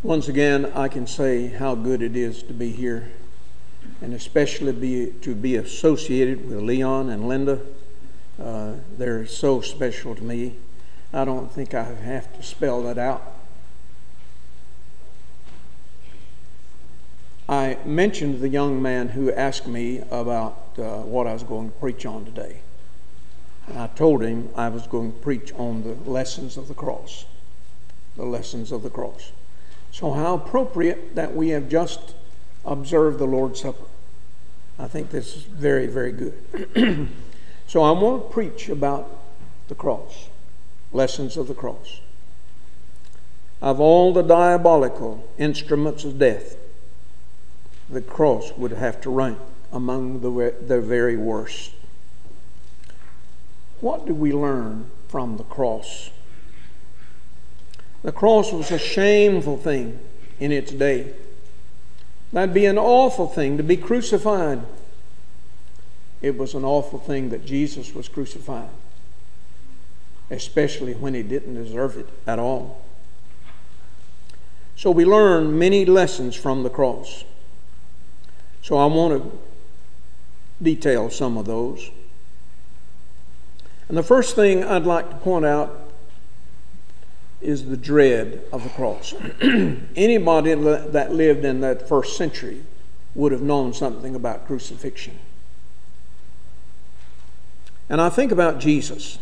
Once again, I can say how good it is to be here, and especially to be associated with Leon and Linda. They're so special to me. I don't think I have to spell that out. I mentioned the young man who asked me about what I was going to preach on today. And I told him I was going to preach on the lessons of the cross. The lessons of the cross. So how appropriate that we have just observed the Lord's Supper. I think this is very, very good. So I want to preach about the cross. Lessons of the cross. Of all the diabolical instruments of death, the cross would have to rank among the very worst. What do we learn from the cross? The cross was a shameful thing in its day. That'd be an awful thing to be crucified. It was an awful thing that Jesus was crucified, especially when he didn't deserve it at all. So we learn many lessons from the cross. So I want to detail some of those. And the first thing I'd like to point out is the dread of the cross. Anybody that lived in that first century would have known something about crucifixion. And I think about Jesus,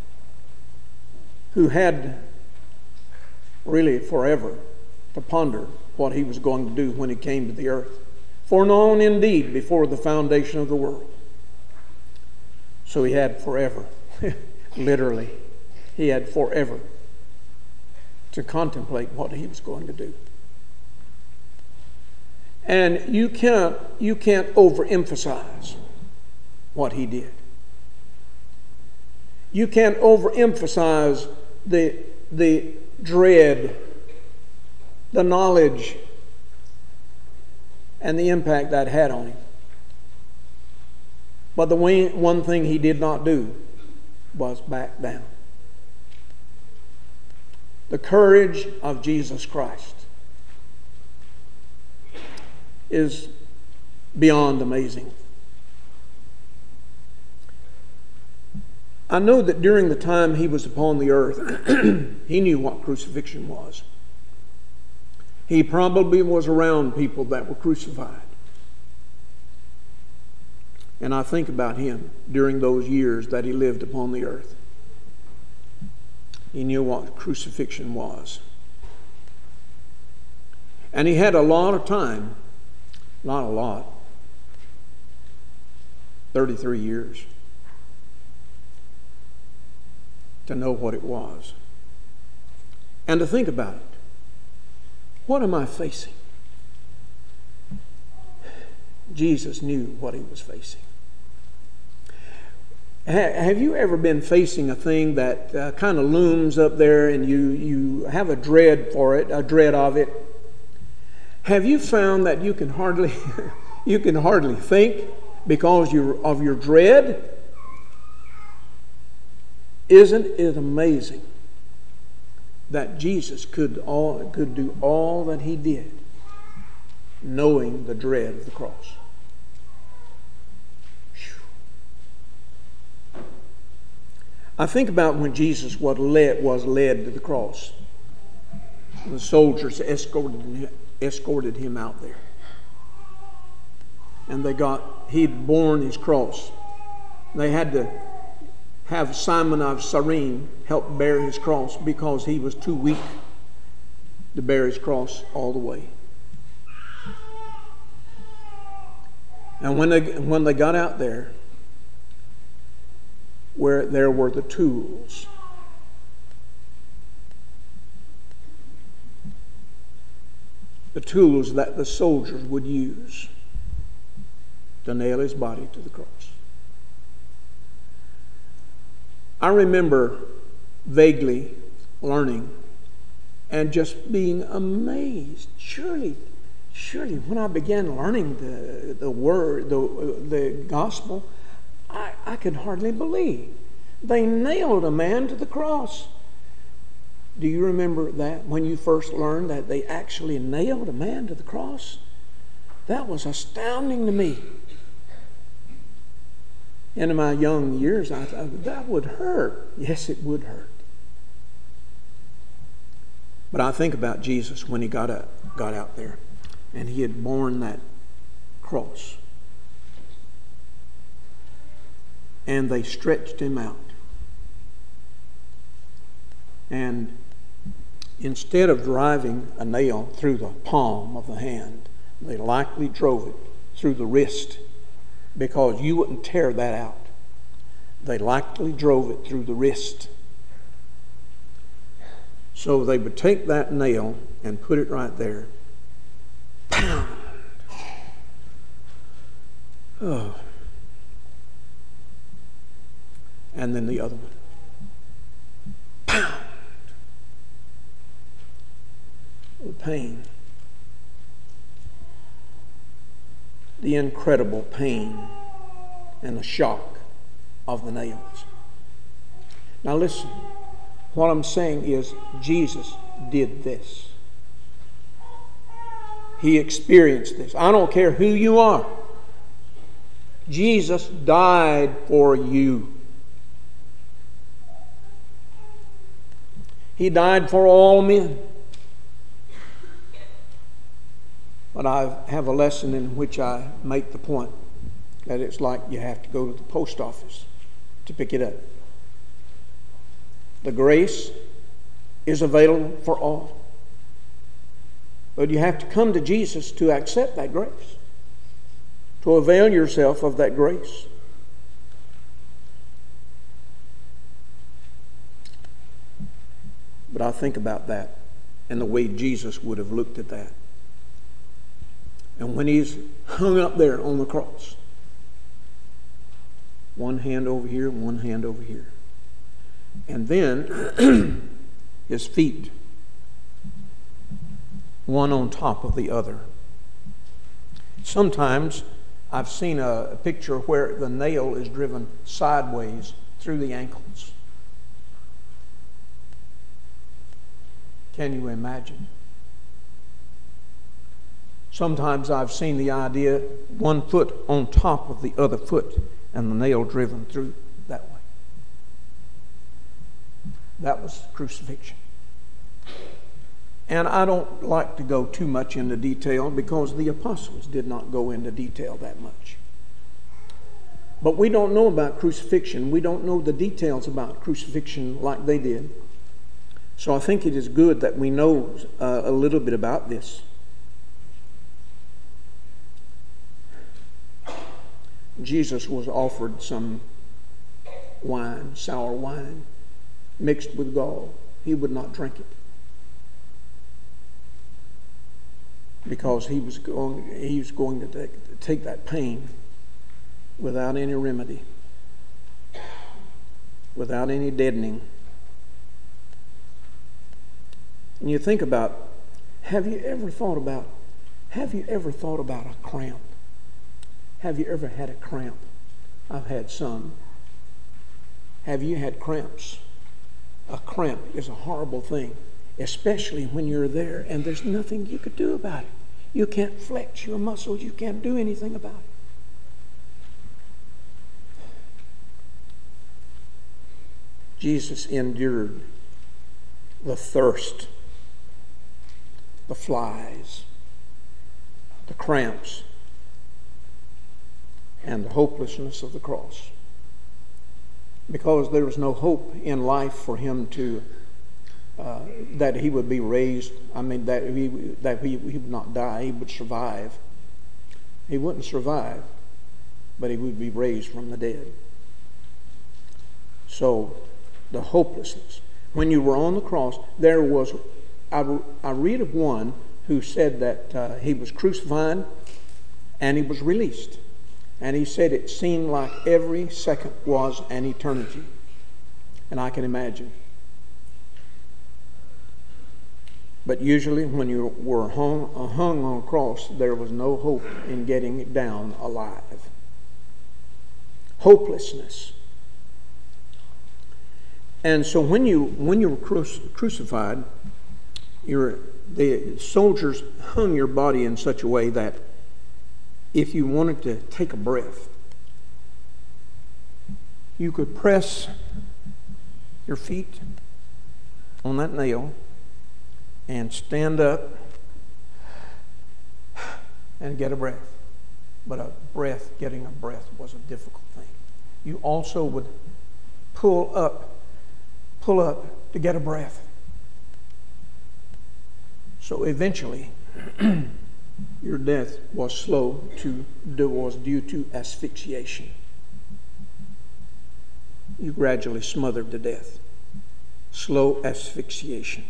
who had really forever to ponder what he was going to do when he came to the earth. Foreknown indeed before the foundation of the world. So he had forever, literally, he had forever to contemplate what he was going to do. And you can't overemphasize what he did. You can't overemphasize the dread, the knowledge, and the impact that had on him. But the one thing he did not do was back down. The courage of Jesus Christ is beyond amazing. I know that during the time he was upon the earth, he knew what crucifixion was. He probably was around people that were crucified. And I think about him during those years that he lived upon the earth. He knew what crucifixion was. And he had a lot of time, not a lot, 33 years, to know what it was. And to think about it. What am I facing? Jesus knew what he was facing. Have you ever been facing a thing that kind of looms up there and you have a dread for it, a dread of it? Have you found that you can hardly think because of your dread? Isn't it amazing that Jesus could do all that he did, knowing the dread of the cross? I think about when Jesus was led to the cross. The soldiers escorted him out there. And he'd borne his cross. They had to have Simon of Cyrene help bear his cross because he was too weak to bear his cross all the way. And when they got out there, where there were the tools, that the soldiers would use to nail his body to the cross. I remember vaguely learning and just being amazed. Surely, when I began learning the word, the gospel, I could hardly believe. They nailed a man to the cross. Do you remember that when you first learned that they actually nailed a man to the cross? That was astounding to me. In my young years, I thought, that would hurt. Yes, it would hurt. But I think about Jesus when he got out there and he had borne that cross. And they stretched him out. And instead of driving a nail through the palm of the hand, they likely drove it through the wrist, because you wouldn't tear that out. They likely drove it through the wrist. So they would take that nail and put it right there. Pound. Oh. And then the other one. Pound. The pain. The incredible pain and the shock of the nails. Now listen, what I'm saying is Jesus did this. He experienced this. I don't care who you are. Jesus died for you. He died for all men. But I have a lesson in which I make the point that it's like you have to go to the post office to pick it up. The grace is available for all. But you have to come to Jesus to accept that grace, to avail yourself of that grace. But I think about that and the way Jesus would have looked at that. And when he's hung up there on the cross, one hand over here, one hand over here. And then his feet, one on top of the other. Sometimes I've seen a picture where the nail is driven sideways through the ankles. Can you imagine? Sometimes I've seen the idea, one foot on top of the other foot and the nail driven through that way. That was crucifixion. And I don't like to go too much into detail because the apostles did not go into detail that much. But we don't know about crucifixion. We don't know the details about crucifixion like they did. So I think it is good that we know a little bit about this. Jesus was offered some wine, sour wine, mixed with gall. He would not drink it because he was going to take that pain without any remedy, without any deadening. And you think about, have you ever thought about a cramp? Have you ever had a cramp? I've had some. Have you had cramps? A cramp is a horrible thing, especially when you're there and there's nothing you could do about it. You can't flex your muscles. You can't do anything about it. Jesus endured the thirst, the flies, the cramps, and the hopelessness of the cross. Because there was no hope in life for him to, that he would be raised, that he would not die, he would survive. He wouldn't survive, but he would be raised from the dead. So, the hopelessness. When you were on the cross, there was, I read of one who said that he was crucified and he was released. And he said it seemed like every second was an eternity. And I can imagine. But usually when you were hung on a cross, there was no hope in getting it down alive. Hopelessness. And so when you were crucified, the soldiers hung your body in such a way that if you wanted to take a breath, you could press your feet on that nail and stand up and get a breath. But getting a breath was a difficult thing. You also would pull up to get a breath. So eventually, your death was due to asphyxiation. You gradually smothered to death. Slow asphyxiation.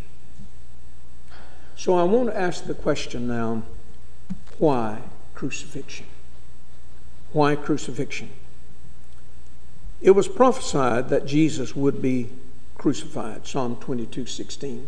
So I want to ask the question now, why crucifixion? Why crucifixion? It was prophesied that Jesus would be crucified. Psalm 22:16.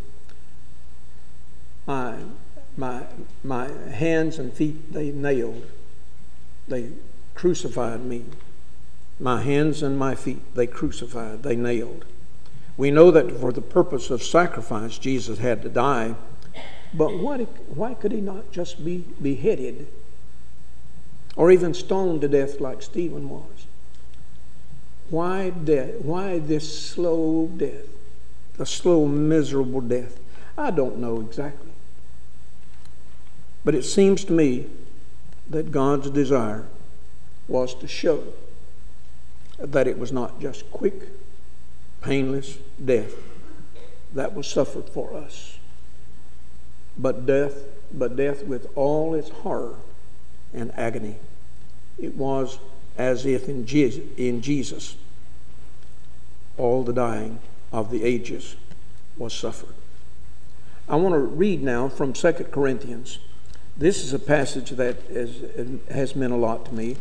My hands and feet they nailed. They crucified me. My hands and my feet they crucified, they nailed. We know that for the purpose of sacrifice, Jesus had to die. But why could he not just be beheaded or even stoned to death like Stephen was? Why death? Why this slow death? A slow, miserable death? I don't know exactly. But it seems to me that God's desire was to show that it was not just quick, painless death that was suffered for us, but death with all its horror and agony. It was as if in Jesus all the dying of the ages was suffered. I want to read now from 2 Corinthians. This is a passage that has meant a lot to me.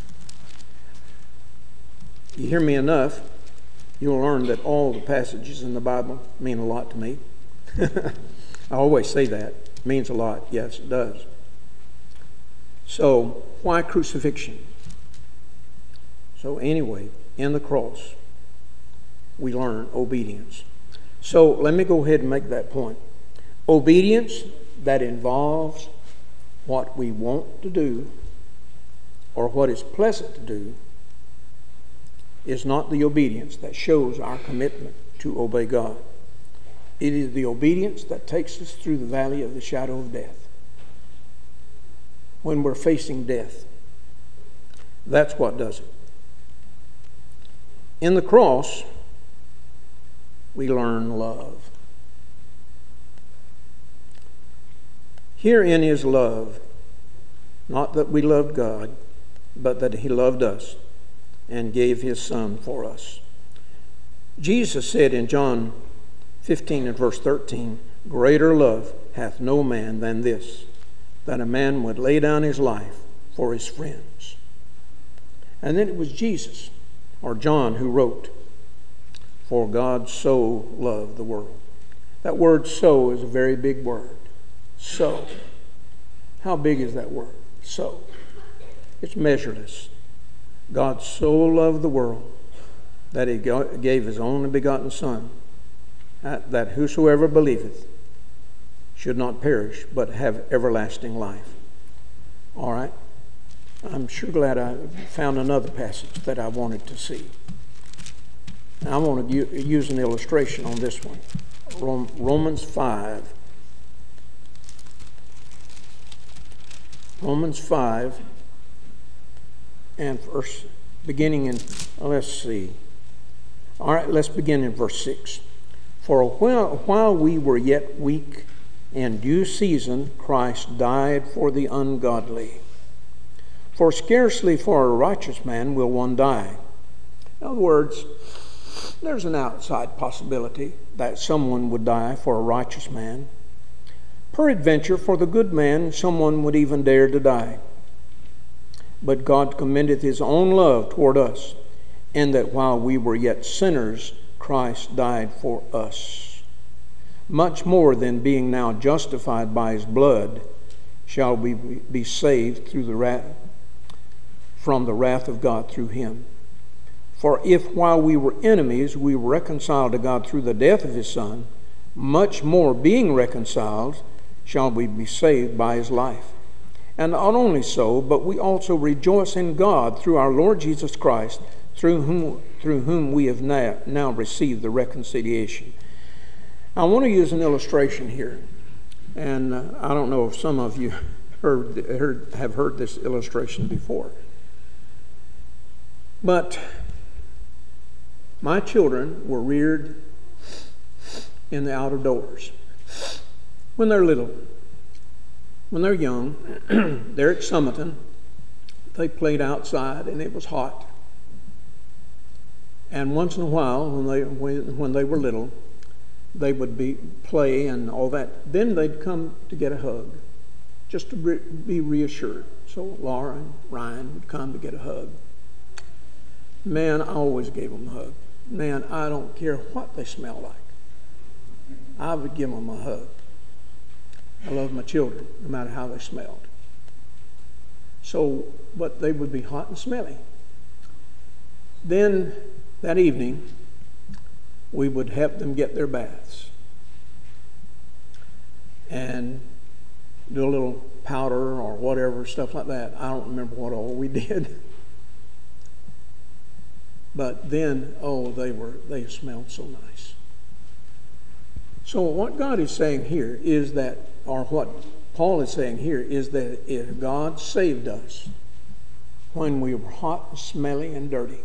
You hear me enough, you'll learn that all the passages in the Bible mean a lot to me. I always say that. It means a lot. Yes, it does. So, why crucifixion? So anyway, in the cross, we learn obedience. So let me go ahead and make that point. Obedience that involves what we want to do or what is pleasant to do is not the obedience that shows our commitment to obey God. It is the obedience that takes us through the valley of the shadow of death. When we're facing death, that's what does it. In the cross, we learn love. Herein is love, not that we loved God, but that He loved us and gave His Son for us. Jesus said in John 15 and verse 13, "Greater love hath no man than this, that a man would lay down his life for his friends." And then it was Jesus, or John, who wrote, "For God so loved the world." That word "so" is a very big word. So. How big is that word? So. It's measureless. God so loved the world that He gave His only begotten Son, that whosoever believeth should not perish, but have everlasting life. All right? I'm sure glad I found another passage that I wanted to see. Now I want to use an illustration on this one. Romans 5. Romans 5 and beginning in, let's see. All right, let's begin in verse 6. "For while we were yet weak, in due season Christ died for the ungodly. For scarcely for a righteous man will one die." In other words, there's an outside possibility that someone would die for a righteous man. Peradventure, for the good man, someone would even dare to die. But God commendeth His own love toward us, in that while we were yet sinners, Christ died for us. Much more than being now justified by His blood, shall we be saved from the wrath of God through Him. For if while we were enemies we were reconciled to God through the death of his Son, much more being reconciled shall we be saved by his life. And not only so, but we also rejoice in God through our Lord Jesus Christ, through whom we have now received the reconciliation. I want to use an illustration here. And I don't know if some of you have heard this illustration before. But my children were reared in the outer doors. When they're little, when they're young, they're at Summerton. They played outside and it was hot. And once in a while, when they were little, they would play and all that. Then they'd come to get a hug, just to be reassured. So Laura and Ryan would come to get a hug. Man, I always gave them a hug. Man, I don't care what they smell like. I would give them a hug. I love my children, no matter how they smelled. So, but they would be hot and smelly. Then, that evening, we would help them get their baths. And do a little powder or whatever, stuff like that. I don't remember what all we did. But then, they smelled so nice. So what God is saying here is that, or what Paul is saying here, is that if God saved us when we were hot and smelly and dirty,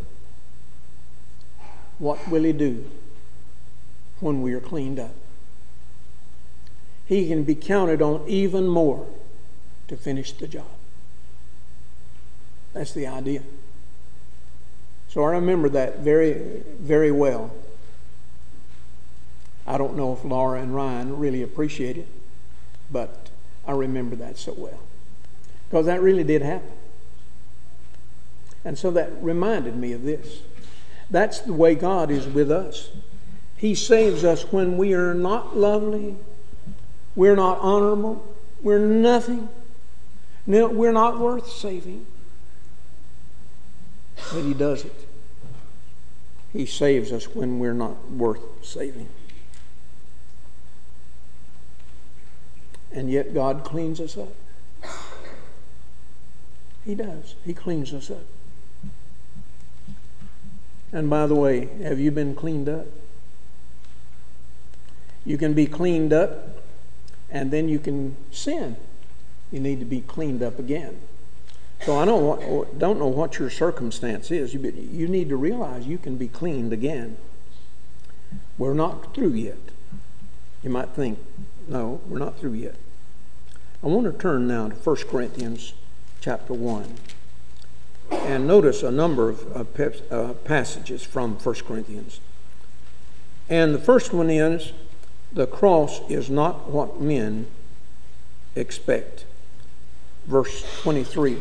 what will he do when we are cleaned up? He can be counted on even more to finish the job. That's the idea. So I remember that very, very well. I don't know if Laura and Ryan really appreciate it, but I remember that so well. Because that really did happen. And so that reminded me of this. That's the way God is with us. He saves us when we are not lovely, we're not honorable, we're nothing. No, we're not worth saving. But he does it. He saves us when we're not worth saving. And yet God cleans us up. He does. He cleans us up. And by the way, have you been cleaned up? You can be cleaned up and then you can sin. You need to be cleaned up again. So I don't know what your circumstance is. You need to realize you can be cleaned again. We're not through yet. You might think, no, we're not through yet. I want to turn now to 1 Corinthians chapter 1. And notice a number of passages from 1 Corinthians. And the first one is, the cross is not what men expect. Verse 23.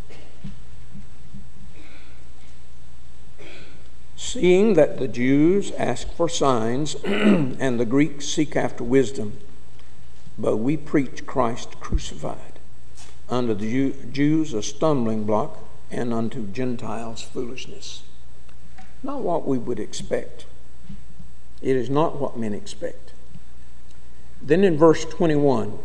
Seeing that the Jews ask for signs and the Greeks seek after wisdom, but we preach Christ crucified, unto the Jews a stumbling block, and unto Gentiles foolishness. Not what we would expect. It is not what men expect. Then in verse 21,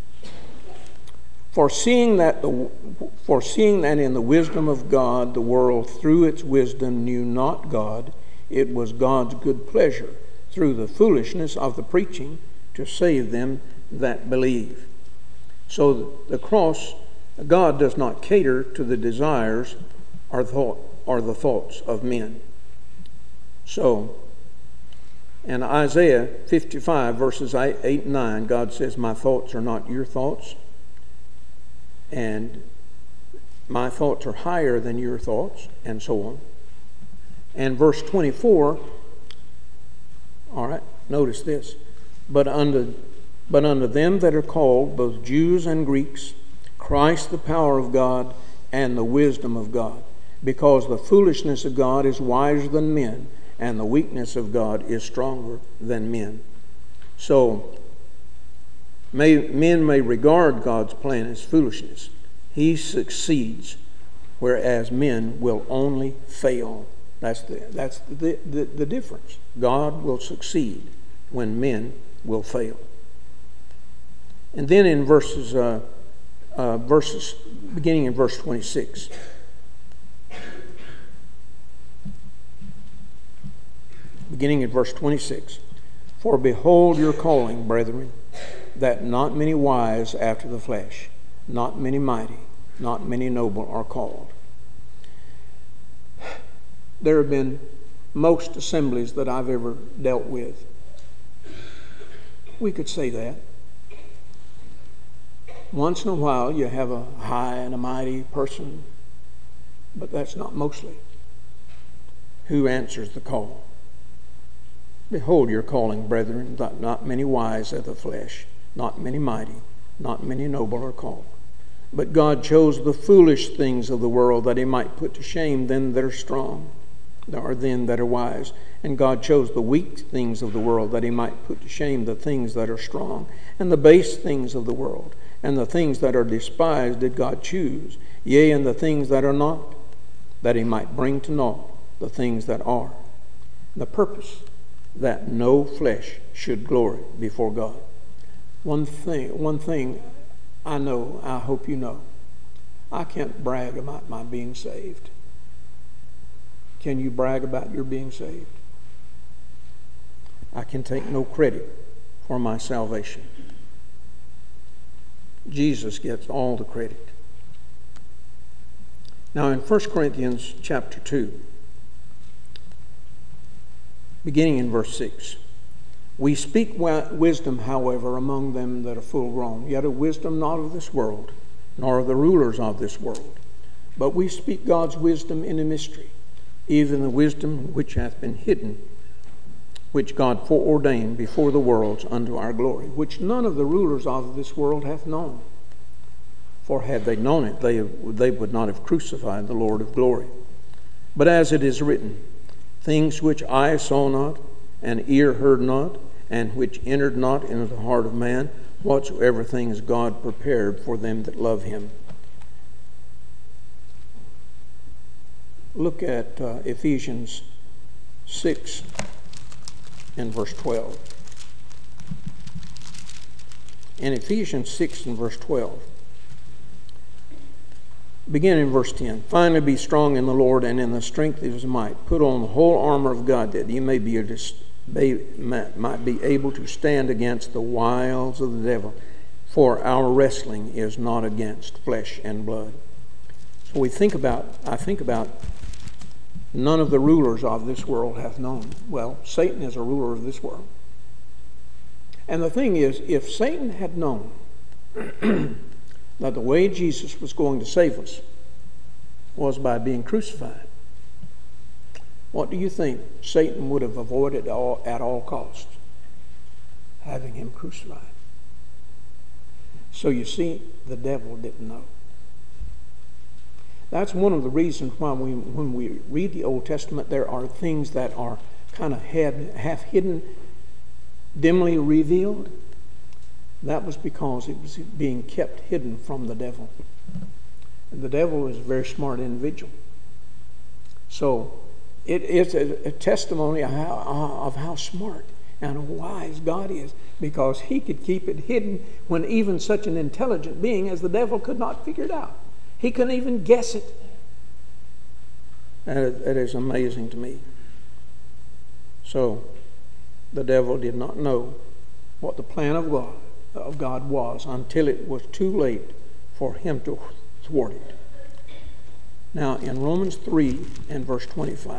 For seeing that in the wisdom of God the world through its wisdom knew not God, it was God's good pleasure through the foolishness of the preaching to save them that believe. So the cross, God does not cater to the desires or the thoughts of men. So, in Isaiah 55 verses 8 and 9, God says, my thoughts are not your thoughts, and my thoughts are higher than your thoughts, and so on. And verse 24, all right, notice this. But unto them that are called, both Jews and Greeks, Christ the power of God and the wisdom of God. Because the foolishness of God is wiser than men, and the weakness of God is stronger than men. So, men may regard God's plan as foolishness. He succeeds, whereas men will only fail. That's the difference. God will succeed when men will fail. And then in verses beginning in verse 26. Beginning in verse 26. For behold your calling, brethren, that not many wise after the flesh, not many mighty, not many noble are called. There have been most assemblies that I've ever dealt with. We could say that. Once in a while you have a high and a mighty person, but that's not mostly. Who answers the call? Behold your calling, brethren, that not many wise of the flesh, not many mighty, not many noble are called. But God chose the foolish things of the world that he might put to shame them that are strong, or them that are wise. And God chose the weak things of the world that he might put to shame the things that are strong. And the base things of the world, and the things that are despised did God choose, yea, and the things that are not, that he might bring to naught the things that are. The purpose that no flesh should glory before God. One thing I know, I hope you know, I can't brag about my being saved. Can you brag about your being saved? I can take no credit for my salvation. Jesus gets all the credit. Now in 1 Corinthians chapter 2, beginning in verse 6, we speak wisdom, however, among them that are full grown, yet a wisdom not of this world, nor of the rulers of this world. But we speak God's wisdom in a mystery, even the wisdom which hath been hidden, which God foreordained before the worlds unto our glory, which none of the rulers of this world hath known. For had they known it, they would not have crucified the Lord of glory. But as it is written, things which eye saw not, and ear heard not, and which entered not into the heart of man, whatsoever things God prepared for them that love him. Look at Ephesians 6 and verse 12. In Ephesians 6 and verse 12, begin in verse 10. Finally be strong in the Lord and in the strength of his might. Put on the whole armor of God, that ye might be able to stand against the wiles of the devil. For our wrestling is not against flesh and blood. So I think about none of the rulers of this world hath known. Well, Satan is a ruler of this world. And the thing is, if Satan had known that the way Jesus was going to save us was by being crucified, what do you think Satan would have avoided at all costs? Having him crucified. So you see, the devil didn't know. That's one of the reasons why when we read the Old Testament, there are things that are kind of half hidden, dimly revealed. That was because it was being kept hidden from the devil. And the devil is a very smart individual. So it is a testimony of how smart and wise God is, because he could keep it hidden when even such an intelligent being as the devil could not figure it out. He couldn't even guess it. And it is amazing to me. So the devil did not know what the plan of God was until it was too late for him to thwart it. Now in Romans 3 and verse 25,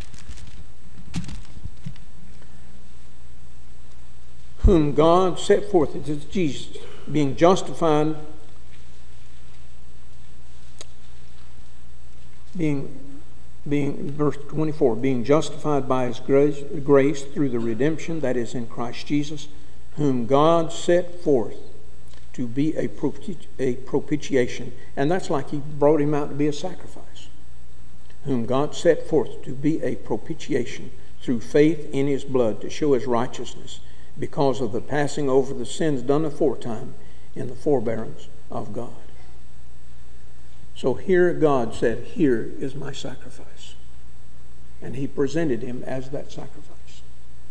whom God set forth, it is Jesus, being justified, verse 24, being justified by his grace through the redemption that is in Christ Jesus, whom God set forth to be a propitiation. And that's like he brought him out to be a sacrifice. Whom God set forth to be a propitiation through faith in his blood, to show his righteousness, because of the passing over the sins done aforetime in the forbearance of God. So here God said, here is my sacrifice. And he presented him as that sacrifice.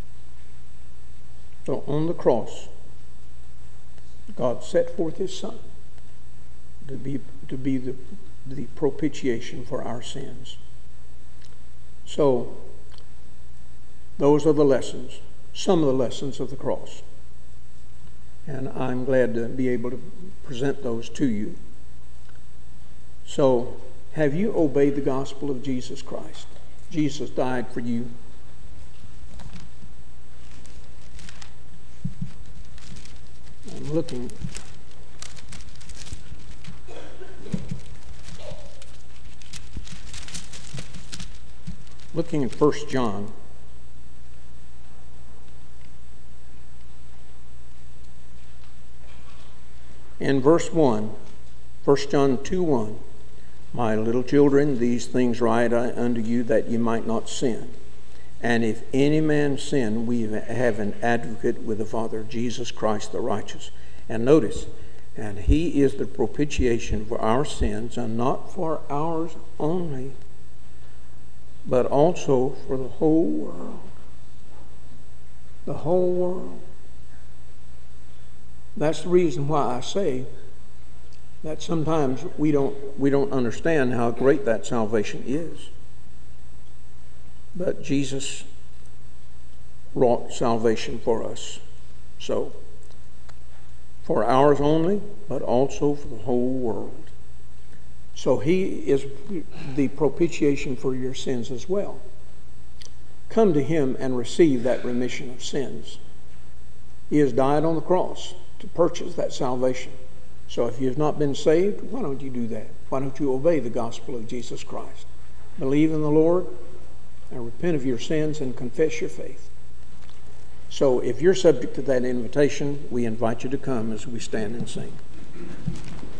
So on the cross, God set forth his Son to be the propitiation for our sins. So those are the lessons, some of the lessons of the cross. And I'm glad to be able to present those to you. So, have you obeyed the gospel of Jesus Christ? Jesus died for you. I'm looking. Looking at 1 John. In verse 1, 1 John 2:1, my little children, these things write I unto you that ye might not sin. And if any man sin, we have an advocate with the Father, Jesus Christ the righteous. And notice, and he is the propitiation for our sins, and not for ours only, but also for the whole world. The whole world. That's the reason why I say that sometimes we don't understand how great that salvation is. But Jesus wrought salvation for us. So, for ours only, but also for the whole world. So he is the propitiation for your sins as well. Come to him and receive that remission of sins. He has died on the cross to purchase that salvation. So if you have not been saved, why don't you do that? Why don't you obey the gospel of Jesus Christ? Believe in the Lord and repent of your sins and confess your faith. So if you're subject to that invitation, we invite you to come as we stand and sing.